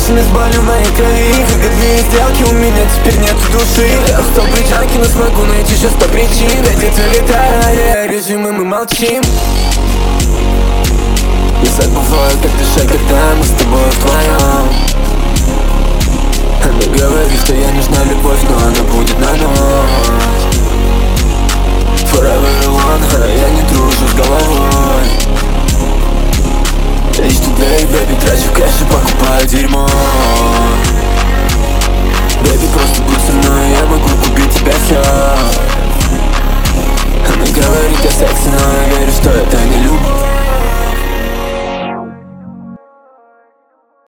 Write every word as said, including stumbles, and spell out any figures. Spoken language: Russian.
Бешеный сбалю в моей крови. Выгодные сделки, у меня теперь нету души. Я устал быть джанки, но смогу найти сейчас сто причин. Эти целитарные режимы, мы молчим. Я забываю, как дышать, когда мы с тобой вдвоем. Она говорит, что ей нужна любовь, но она будет на ночь. Forever alone, а я не дружу с головой. Each today, baby, трачу кэш и покупаю дерьмо. Baby, просто будь со мной, я могу купить тебя все.